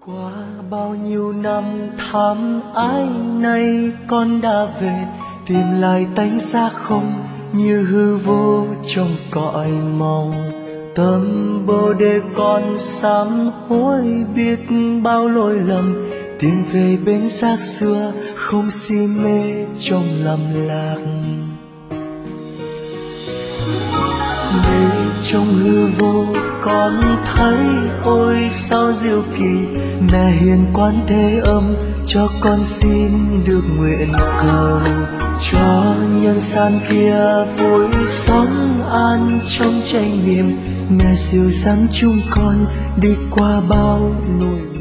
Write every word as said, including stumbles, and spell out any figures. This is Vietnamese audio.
Qua bao nhiêu năm thăm ái nay con đã về, tìm lại tánh xa không như hư vô trong cõi mộng. Tâm bồ đề con sám hối biết bao lỗi lầm, tìm về bên xác xưa không si mê trong lầm lạc. Đây trong hư vô con thấy ôi sao diệu kỳ, mẹ hiền Quan Thế Âm cho con xin được nguyện cầu, cho nhân gian kia vui sống an trong chánh niệm. Mẹ dìu dắt chúng con đi qua bao nỗi